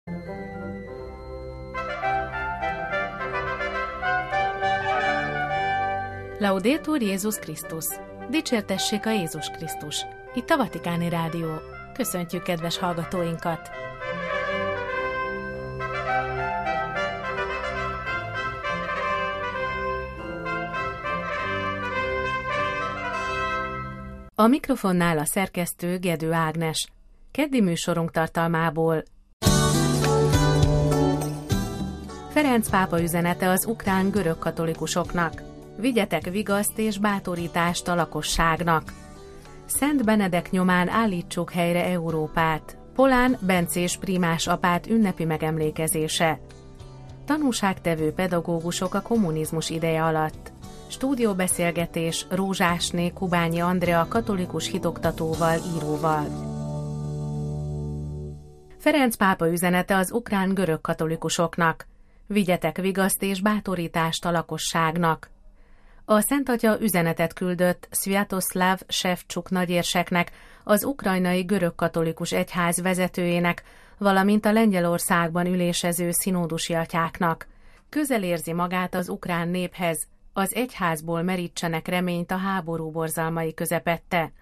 Laudetur Jézus Krisztus! Dicsértessék a Jézus Krisztus! Itt a Vatikáni Rádió. Köszöntjük kedves hallgatóinkat! A mikrofonnál a szerkesztő Gedő Ágnes. Keddi műsorunk tartalmából: Ferenc pápa üzenete az ukrán görög katolikusoknak. Vigyetek vigaszt és bátorítást a lakosságnak. Szent Benedek nyomán állítsuk helyre Európát. Polán Bencés prímás apát ünnepi megemlékezése. Tanúságtevő pedagógusok a kommunizmus ideje alatt. Stúdióbeszélgetés Rózsásné Kubányi Andrea katolikus hitoktatóval, íróval. Ferenc pápa üzenete az ukrán görög katolikusoknak. Vigyetek vigaszt és bátorítást a lakosságnak. A Szent Atya üzenetet küldött Sviatoslav Shevchuk nagyérseknek, az ukrajnai görög katolikus egyház vezetőjének, valamint a Lengyelországban ülésező szinódusi atyáknak. Közel érzi magát az ukrán néphez, az egyházból merítsenek reményt a háború borzalmai közepette.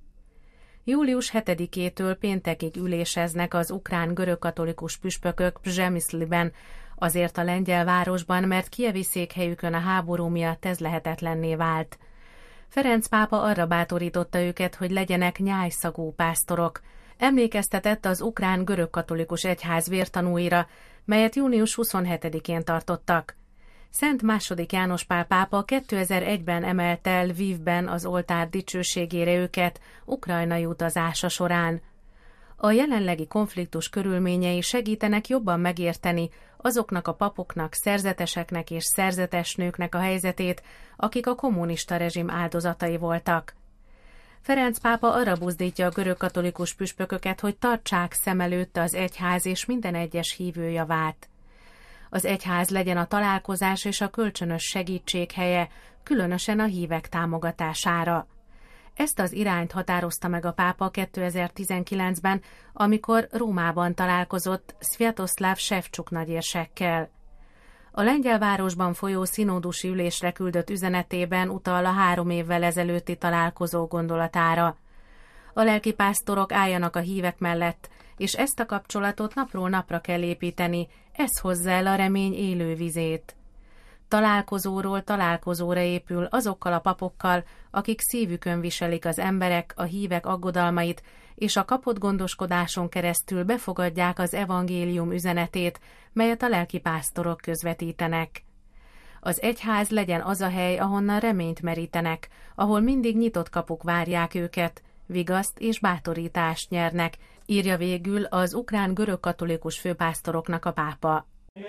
Július 7-től péntekig üléseznek az ukrán görög katolikus püspökök Przemyszliben, azért a lengyel városban, mert kijevi székhelyükön a háború miatt ez lehetetlenné vált. Ferenc pápa arra bátorította őket, hogy legyenek nyájszagú pásztorok. Emlékeztetett az ukrán görög katolikus egyház vértanúira, melyet június 27-én tartottak. Szent II. János Pál pápa 2001-ben emelte Lvivben az oltár dicsőségére őket ukrajnai utazása során. A jelenlegi konfliktus körülményei segítenek jobban megérteni azoknak a papoknak, szerzeteseknek és szerzetes nőknek a helyzetét, akik a kommunista rezsim áldozatai voltak. Ferenc pápa arra buzdítja a görög katolikus püspököket, hogy tartsák szem előtt az egyház és minden egyes hívő javát. Az egyház legyen a találkozás és a kölcsönös segítség helye, különösen a hívek támogatására. Ezt az irányt határozta meg a pápa 2019-ben, amikor Rómában találkozott Sviatoslav Shevchuk nagyérsekkel. A Lengyelvárosban folyó szinódusi ülésre küldött üzenetében utal a 3 évvel ezelőtti találkozó gondolatára. A lelkipásztorok álljanak a hívek mellett, és ezt a kapcsolatot napról napra kell építeni, ez hozza el a remény élő vizét. Találkozóról találkozóra épül azokkal a papokkal, akik szívükön viselik az emberek, a hívek aggodalmait, és a kapott gondoskodáson keresztül befogadják az evangélium üzenetét, melyet a lelkipásztorok közvetítenek. Az egyház legyen az a hely, ahonnan reményt merítenek, ahol mindig nyitott kapuk várják őket, vigaszt és bátorítást nyernek, írja végül az ukrán görög katolikus főpásztoroknak a pápa.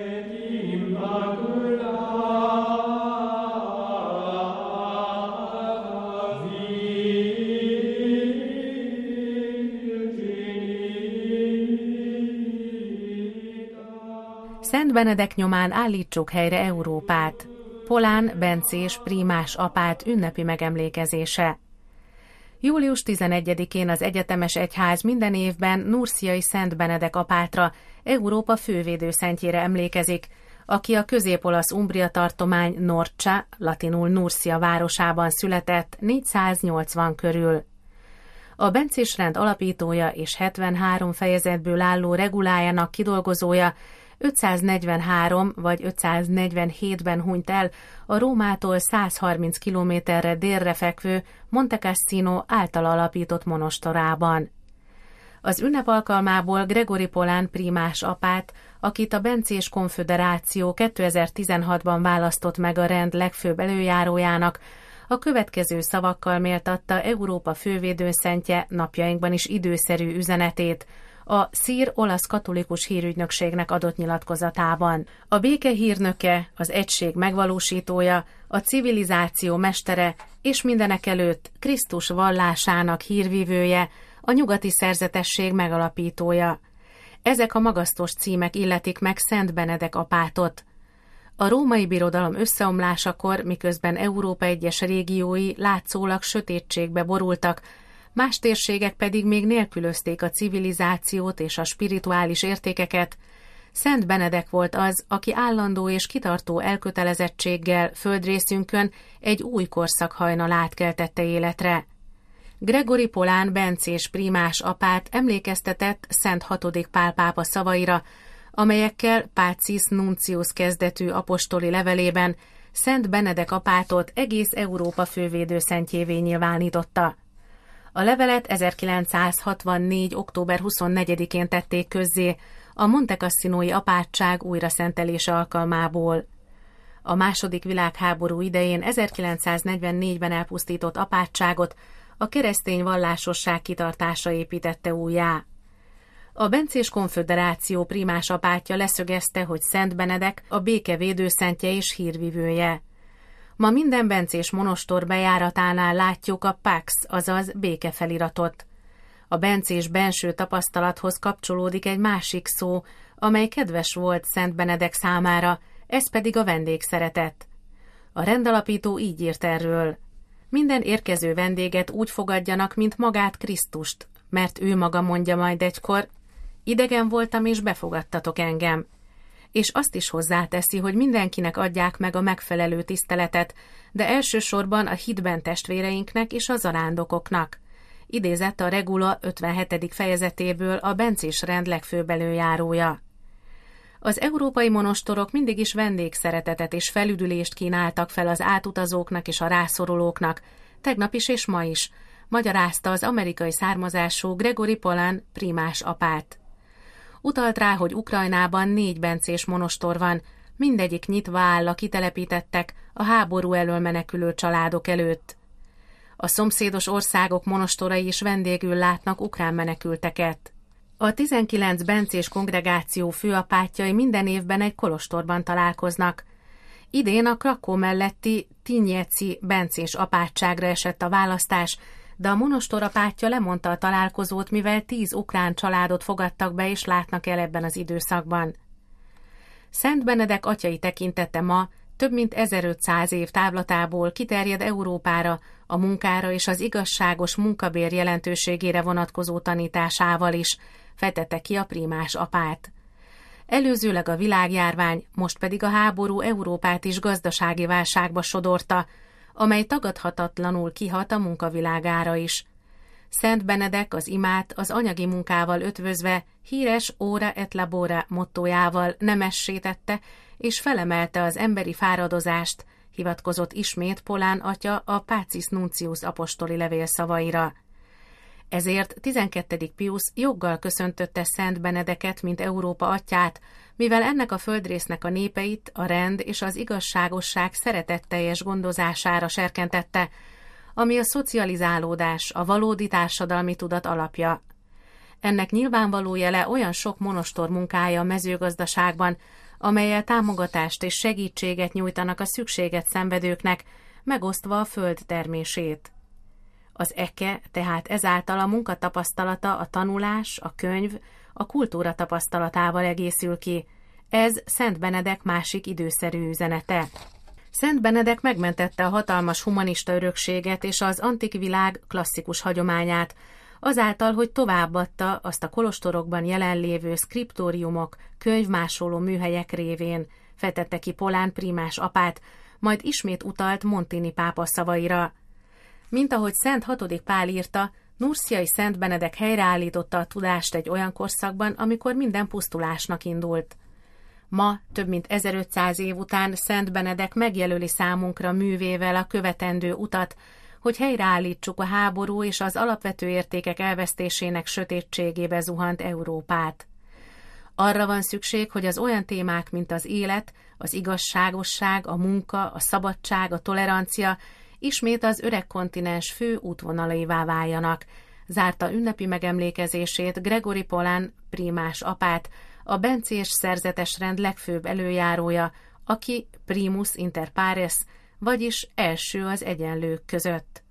Szent Benedek nyomán állítsuk helyre Európát. Polán Bencés prímás apát ünnepi megemlékezése. Július 11-én az egyetemes egyház minden évben Nurciai Szent Benedek apátra, Európa fővédőszentjére emlékezik, aki a közép-olasz Umbria tartomány Norcia, latinul Nurcia városában született 480 körül. A Bencés rend alapítója és 73 fejezetből álló regulájának kidolgozója 543 vagy 547-ben hunyt el a Rómától 130 kilométerre délre fekvő Monte Cassino által alapított monostorában. Az ünnep alkalmából Gregori Polán prímás apát, akit a Bencés Konföderáció 2016-ban választott meg a rend legfőbb előjárójának, a következő szavakkal méltatta Európa fővédőszentje napjainkban is időszerű üzenetét, a szír olasz katolikus hírügynökségnek adott nyilatkozatában. A béke hírnöke, az egység megvalósítója, a civilizáció mestere és mindenekelőtt Krisztus vallásának hírvívője, a nyugati szerzetesség megalapítója. Ezek a magasztos címek illetik meg Szent Benedek apátot. A római birodalom összeomlásakor, miközben Európa egyes régiói látszólag sötétségbe borultak, más térségek pedig még nélkülözték a civilizációt és a spirituális értékeket, Szent Benedek volt az, aki állandó és kitartó elkötelezettséggel földrészünkön egy új korszak hajnalát keltette életre. Gregory Polán bencés prímás apát emlékeztetett Szent VI. Pál pápa szavaira, amelyekkel Pacis Nuncius kezdetű apostoli levelében Szent Benedek apátot egész Európa fővédőszentjévé nyilvánította. A levelet 1964. október 24-én tették közzé a Montecassino-i apátság újraszentelése alkalmából. A II. Világháború idején 1944-ben elpusztított apátságot a keresztény vallásosság kitartása építette újjá. A Bencés Konföderáció prímás apátja leszögezte, hogy Szent Benedek a béke védőszentje és hírvivője. Ma minden bencés monostor bejáratánál látjuk a Pax, azaz béke feliratot. A bencés benső tapasztalathoz kapcsolódik egy másik szó, amely kedves volt Szent Benedek számára, ez pedig a vendégszeretet. A rendalapító így írt erről: minden érkező vendéget úgy fogadjanak, mint magát Krisztust, mert ő maga mondja majd egykor: idegen voltam és befogadtatok engem. És azt is hozzáteszi, hogy mindenkinek adják meg a megfelelő tiszteletet, de elsősorban a hitben testvéreinknek és a zarándokoknak. Idézett a Regula 57. fejezetéből a bencés rend legfőbb előjárója. Az európai monostorok mindig is vendégszeretetet és felüdülést kínáltak fel az átutazóknak és a rászorulóknak, tegnap is és ma is, magyarázta az amerikai származású Gregory Polán prímás apát. Utalt rá, hogy Ukrajnában 4 bencés monostor van, mindegyik nyitva áll a kitelepítettek, a háború elől menekülő családok előtt. A szomszédos országok monostorai is vendégül látnak ukrán menekülteket. A 19 bencés kongregáció főapátjai minden évben egy kolostorban találkoznak. Idén a Krakó melletti Tynieci bencés apátságra esett a választás, de a monostor apátja lemondta a találkozót, mivel 10 ukrán családot fogadtak be és látnak el ebben az időszakban. Szent Benedek atyai tekintete ma több mint 1500 év távlatából kiterjed Európára, a munkára és az igazságos munkabér jelentőségére vonatkozó tanításával is, fejtette ki a prímás apát. Előzőleg a világjárvány, most pedig a háború Európát is gazdasági válságba sodorta, amely tagadhatatlanul kihat a munkavilágára is. Szent Benedek az imát az anyagi munkával ötvözve híres ora et labora mottójával nemessé tette, és felemelte az emberi fáradozást, hivatkozott ismét Polán atya a Pacis Nuncius apostoli levél szavaira. Ezért 12. Piusz joggal köszöntötte Szent Benedeket, mint Európa atyát, mivel ennek a földrésznek a népeit a rend és az igazságosság szeretetteljes gondozására serkentette, ami a szocializálódás, a valódi társadalmi tudat alapja. Ennek nyilvánvaló jele olyan sok monostor munkája a mezőgazdaságban, amellyel támogatást és segítséget nyújtanak a szükséget szenvedőknek, megosztva a föld termését. Az eke, tehát ezáltal a munkatapasztalata, a tanulás, a könyv, a kultúra tapasztalatával egészül ki. Ez Szent Benedek másik időszerű üzenete. Szent Benedek megmentette a hatalmas humanista örökséget és az antik világ klasszikus hagyományát, azáltal, hogy továbbadta azt a kolostorokban jelenlévő szkriptóriumok, könyvmásoló műhelyek révén, fejtette ki Polán prímás apát, majd ismét utalt Montini pápa szavaira. Mint ahogy Szent VI. Pál írta, Nurciai Szent Benedek helyreállította a tudást egy olyan korszakban, amikor minden pusztulásnak indult. Ma, több mint 1500 év után Szent Benedek megjelöli számunkra művével a követendő utat, hogy helyreállítsuk a háború és az alapvető értékek elvesztésének sötétségébe zuhant Európát. Arra van szükség, hogy az olyan témák, mint az élet, az igazságosság, a munka, a szabadság, a tolerancia ismét az öreg kontinens fő útvonalaivá váljanak, zárta ünnepi megemlékezését Gregory Polán prímás apát, a bencés szerzetes rend legfőbb előjárója, aki primus inter pares, vagyis első az egyenlők között.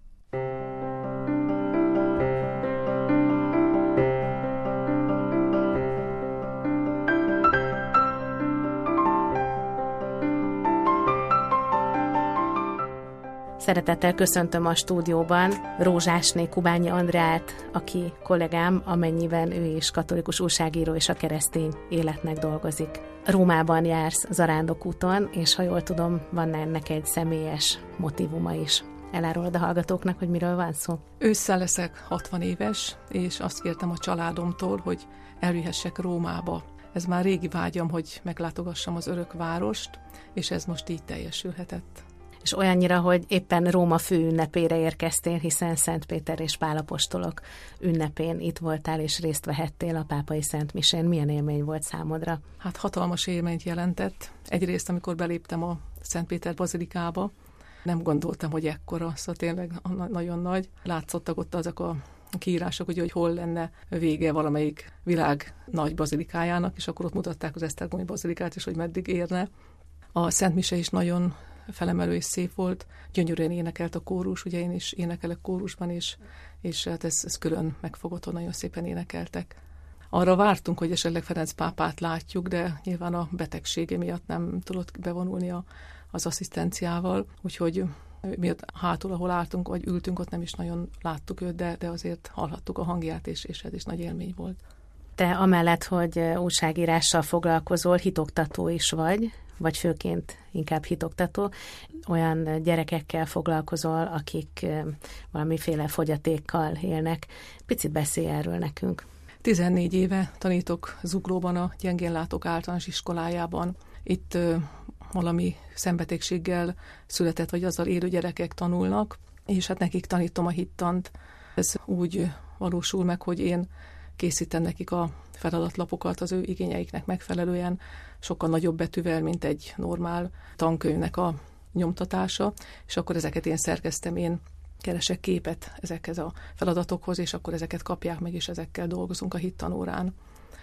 Szeretettel köszöntöm a stúdióban Rózsásné Kubányi Andreát, aki kollégám, amennyiben ő is katolikus újságíró és a keresztény életnek dolgozik. Rómában jársz Zarándokúton, és ha jól tudom, van ennek egy személyes motívuma is. Elárulod a hallgatóknak, hogy miről van szó? Ősszel leszek 60 éves, és azt kértem a családomtól, hogy elvihessek Rómába. Ez már régi vágyam, hogy meglátogassam az örök várost, és ez most így teljesülhetett. És olyannyira, hogy éppen Róma főünnepére érkeztél, hiszen Szent Péter és Pál apostolok ünnepén itt voltál, és részt vehettél a pápai szentmisén. Milyen élmény volt számodra? Hát hatalmas élményt jelentett. Egyrészt, amikor beléptem a Szent Péter bazilikába, nem gondoltam, hogy ekkora, szóval tényleg nagyon nagy. Látszottak ott azok a kiírások, ugye, hogy hol lenne vége valamelyik világ nagy bazilikájának, és akkor ott mutatták az Esztergomi bazilikát, és hogy meddig érne. A Szent Mise is nagyon felemelő és szép volt, gyönyörűen énekelt a kórus, ugye én is énekelek kórusban, és hát ez külön megfogott, hogy nagyon szépen énekeltek. Arra vártunk, hogy esetleg Ferenc pápát látjuk, de nyilván a betegsége miatt nem tudott bevonulni az asszisztenciával, úgyhogy miatt hátul, ahol álltunk, vagy ültünk, ott nem is nagyon láttuk őt, de azért hallhattuk a hangját, és ez is nagy élmény volt. Te amellett, hogy újságírással foglalkozol, hitoktató is vagy főként inkább hitoktató, olyan gyerekekkel foglalkozol, akik valamiféle fogyatékkal élnek. Picit beszélj erről nekünk. 14 éve tanítok Zuglóban a gyengénlátók általános iskolájában. Itt valami szembetegséggel született, vagy azzal élő gyerekek tanulnak, és hát nekik tanítom a hittant. Ez úgy valósul meg, hogy én készítem nekik a feladatlapokat az ő igényeiknek megfelelően, sokkal nagyobb betűvel, mint egy normál tankönyvnek a nyomtatása, és akkor ezeket én szerkeztem, én keresek képet ezekhez a feladatokhoz, és akkor ezeket kapják meg, és ezekkel dolgozunk a hittanórán.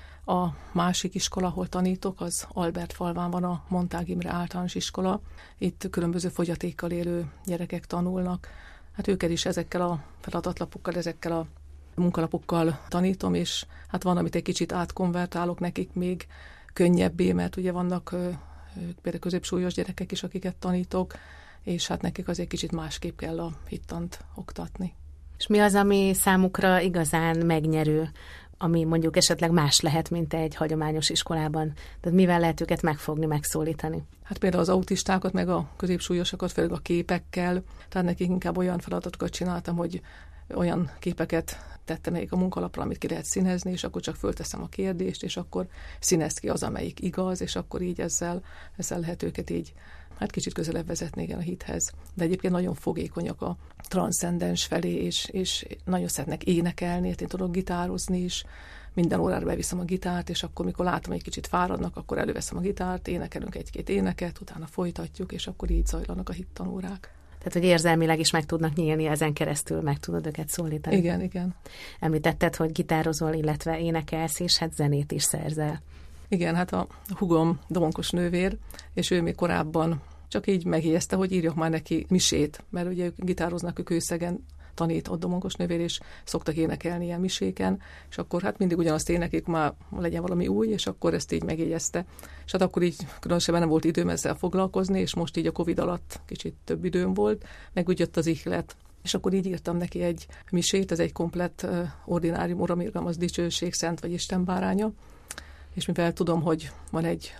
A másik iskola, ahol tanítok, az Albertfalván van, a Montág Imre általános iskola. Itt különböző fogyatékkal élő gyerekek tanulnak. Hát őket is ezekkel a feladatlapokkal, ezekkel a munkalapokkal tanítom, és hát van, amit egy kicsit átkonvertálok nekik még könnyebbé, mert ugye vannak például középsúlyos gyerekek is, akiket tanítok, és hát nekik azért kicsit másképp kell a hittant oktatni. És mi az, ami számukra igazán megnyerő, ami mondjuk esetleg más lehet, mint egy hagyományos iskolában? Tehát mivel lehet őket megfogni, megszólítani? Hát például az autistákat, meg a középsúlyosakat, főleg a képekkel, tehát nekik inkább olyan feladatokat csináltam, hogy olyan képeket tettem nekik a munkalapra, amit ki lehet színezni, és akkor csak fölteszem a kérdést, és akkor színezd ki az, amelyik igaz, és akkor így ezzel lehet őket így hát kicsit közelebb vezetni igen a hithez. De egyébként nagyon fogékonyak a transzcendens felé, és nagyon szeretnek énekelni, én tudok gitározni is, minden órára beviszem a gitárt, és akkor, mikor látom, hogy egy kicsit fáradnak, akkor előveszem a gitárt, énekelünk egy-két éneket, utána folytatjuk, és akkor így zajlanak a hittanórák. Tehát, hogy érzelmileg is meg tudnak nyílni, ezen keresztül meg tudod őket szólítani. Igen. Említetted, hogy gitározol, illetve énekelsz, és hát zenét is szerzel. Igen, hát a húgom domonkos nővér, és ő még korábban csak így megjegyezte, hogy írjak már neki misét, mert ugye ők gitároznak, ők Kőszegen tanít ott domonkos nővér, és szoktak énekelni ilyen miséken, és akkor hát mindig ugyanazt éneklik, már legyen valami új, és akkor ezt így megjegyezte. És hát akkor így különösebben nem volt időm ezzel foglalkozni, és most így a Covid alatt kicsit több időm volt, meg úgy jött az ihlet. És akkor így írtam neki egy misét, ez egy komplett ordinárium, Uram, irgalmas dicsőség, szent vagy Isten báránya, és mivel tudom, hogy van egy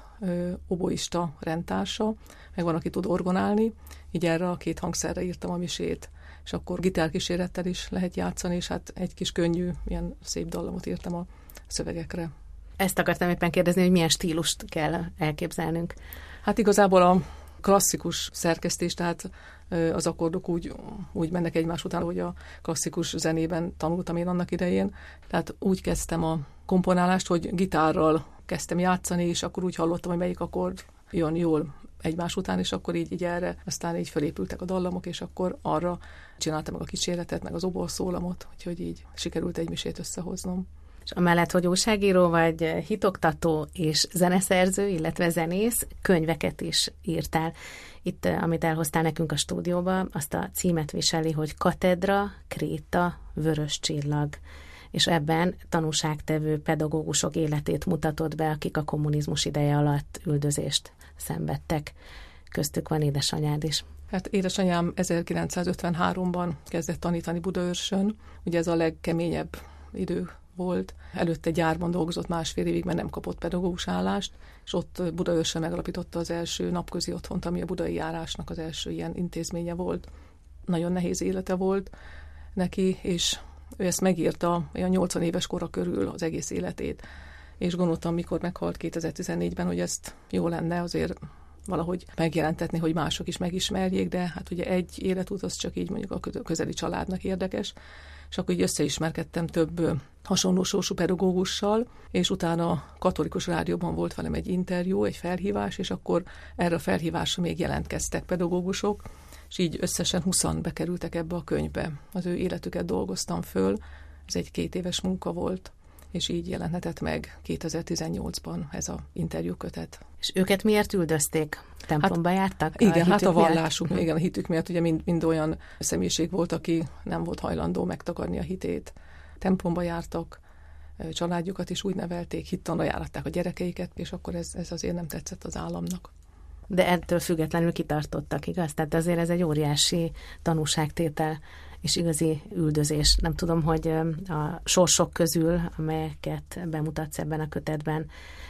oboista rendtársa, meg van, aki tud orgonálni, így erre a két hangszerre írtam a misét, és akkor gitárkísérettel is lehet játszani, és hát egy kis könnyű, ilyen szép dallamot írtam a szövegekre. Ezt akartam éppen kérdezni, hogy milyen stílust kell elképzelnünk. Hát igazából a klasszikus szerkesztés, tehát az akkordok úgy mennek egymás után, hogy a klasszikus zenében tanultam én annak idején. Tehát úgy kezdtem a komponálást, hogy gitárral kezdtem játszani, és akkor úgy hallottam, hogy melyik akkord jön jól egymás után, és akkor így erre aztán így felépültek a dallamok, és akkor arra csináltam meg a kísérletet, meg az oborszólamot, úgyhogy így sikerült egy misét összehoznom. És amellett, hogy újságíró vagy, hitoktató és zeneszerző, illetve zenész, könyveket is írtál. Itt, amit elhoztál nekünk a stúdióba, azt a címet viseli, hogy Katedra, Kréta, Vörös csillag. És ebben tanúságtevő pedagógusok életét mutatod be, akik a kommunizmus ideje alatt üldözést szenvedtek. Köztük van édesanyád is. Hát édesanyám 1953-ban kezdett tanítani Budaörsön, ugye ez a legkeményebb idő volt. Előtte gyárban dolgozott 1,5 évig, mert nem kapott pedagógus állást, és ott Budaörsön megalapította az első napközi otthont, ami a budai járásnak az első ilyen intézménye volt. Nagyon nehéz élete volt neki, és ő ezt megírta olyan 80 éves kora körül az egész életét. És gondoltam, mikor meghalt 2014-ben, hogy ezt jó lenne azért valahogy megjelentetni, hogy mások is megismerjék, de hát ugye egy életút az csak így mondjuk a közeli családnak érdekes, és akkor így összeismerkedtem több hasonló sorsú pedagógussal, és utána a Katolikus Rádióban volt velem egy interjú, egy felhívás, és akkor erre a felhívásra még jelentkeztek pedagógusok, és így összesen 20-an bekerültek ebbe a könyvbe. Az ő életüket dolgoztam föl, ez egy 2 éves munka volt, és így jelenhetett meg 2018-ban ez a interjúkötet. És őket miért üldözték? Templomba jártak? Igen, a vallásuk, igen, a hitük miatt ugye mind olyan személyiség volt, aki nem volt hajlandó megtakarni a hitét. Templomba jártak, családjukat is úgy nevelték, hittanra járatták a gyerekeiket, és akkor ez azért nem tetszett az államnak. De ettől függetlenül kitartottak, igaz? Tehát azért ez egy óriási tanúságtétel és igazi üldözés. Nem tudom, hogy a sorsok közül, amelyeket bemutatsz ebben a kötetben,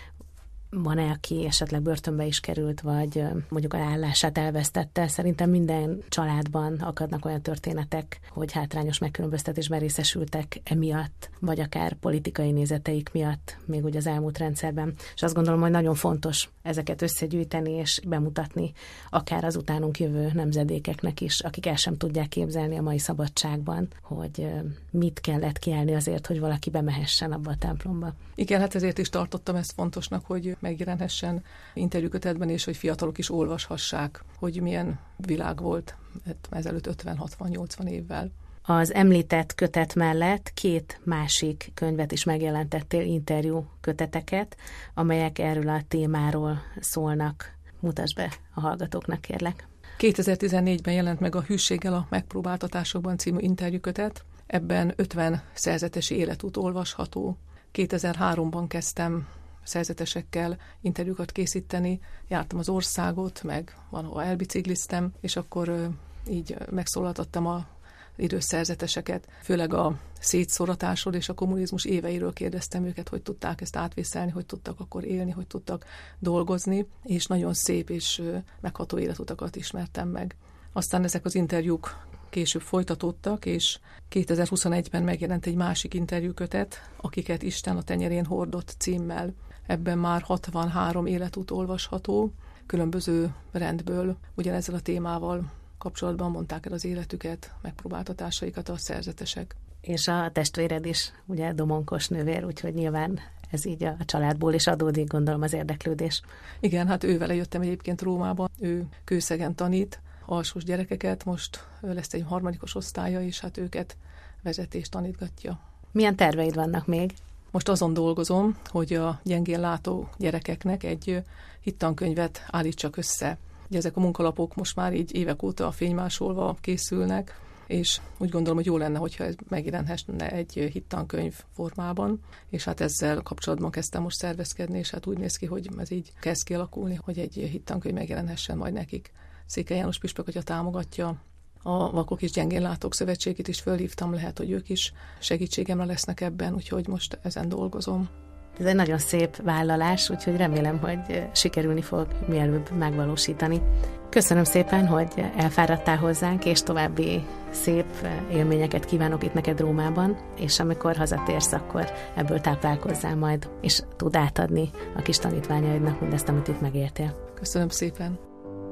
van-e, aki esetleg börtönbe is került, vagy mondjuk a állását elvesztette? Szerintem minden családban akadnak olyan történetek, hogy hátrányos megkülönböztetésben részesültek emiatt, vagy akár politikai nézeteik miatt, még úgy az elmúlt rendszerben. És azt gondolom, hogy nagyon fontos ezeket összegyűjteni és bemutatni, akár az utánunk jövő nemzedékeknek is, akik el sem tudják képzelni a mai szabadságban, hogy mit kellett kiállni azért, hogy valaki bemehessen abba a templomba. Igen, hát ezért is tartottam ezt fontosnak, hogy megjelenhessen interjúkötetben, és hogy fiatalok is olvashassák, hogy milyen világ volt ezelőtt 50-60-80 évvel. Az említett kötet mellett 2 másik könyvet is megjelentettél, interjú köteteket, amelyek erről a témáról szólnak. Mutasd be a hallgatóknak, kérlek. 2014-ben jelent meg a Hűséggel a megpróbáltatásokban című interjúkötet. Ebben 50 szerzetesi életút olvasható. 2003-ban kezdtem szerzetesekkel interjúkat készíteni, jártam az országot, meg valahol elbicikliztem, és akkor így megszólaltattam a idős szerzeteseket, főleg a szétszóratásról és a kommunizmus éveiről kérdeztem őket, hogy tudták ezt átvészelni, hogy tudtak akkor élni, hogy tudtak dolgozni, és nagyon szép és megható életutakat ismertem meg. Aztán ezek az interjúk később folytatódtak, és 2021-ben megjelent egy másik interjúkötet, Akiket Isten a tenyerén hordott címmel. Ebben már 63 életút olvasható, különböző rendből ugyanezzel a témával kapcsolatban mondták el az életüket, megpróbáltatásaikat a szerzetesek. És a testvéred is, ugye domonkos nővér, úgyhogy nyilván ez így a családból is adódik, gondolom, az érdeklődés. Igen, hát ővele jöttem egyébként Rómába, ő Kőszegen tanít, alsós gyerekeket, most lesz egy 3. osztálya, és hát őket vezeti és tanítgatja. Milyen terveid vannak még? Most azon dolgozom, hogy a gyengén látó gyerekeknek egy hittankönyvet állítsak össze. Ugye ezek a munkalapok most már így évek óta a fénymásolva készülnek, és úgy gondolom, hogy jó lenne, hogyha ez megjelenhesse egy hittankönyv formában, és hát ezzel kapcsolatban kezdtem most szervezkedni, és hát úgy néz ki, hogy ez így kezd kialakulni, hogy egy hittankönyv megjelenhessen majd nekik. Székely János püspök atya támogatja, a Vakok és Gyengén Látók Szövetségét is fölhívtam, lehet, hogy ők is segítségemre lesznek ebben, úgyhogy most ezen dolgozom. Ez egy nagyon szép vállalás, úgyhogy remélem, hogy sikerülni fog mielőbb megvalósítani. Köszönöm szépen, hogy elfáradtál hozzánk, és további szép élményeket kívánok itt neked Rómában, és amikor hazatérsz, akkor ebből táplálkozzál majd, és tud átadni a kis tanítványaidnak mindezt, amit itt megértél. Köszönöm szépen!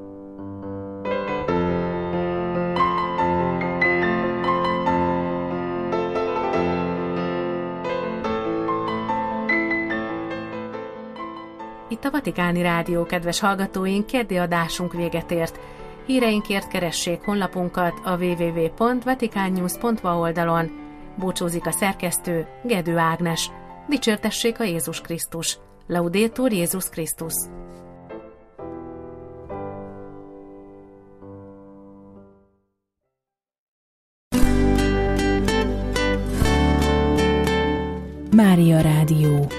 Itt a Vatikáni Rádió, kedves hallgatóink, keddi adásunk véget ért. Híreinkért keressék honlapunkat a www.vaticannews.va oldalon. Búcsúzik a szerkesztő, Gedő Ágnes. Dicsértessék a Jézus Krisztus. Laudetur Jézus Krisztus. Mária Rádió.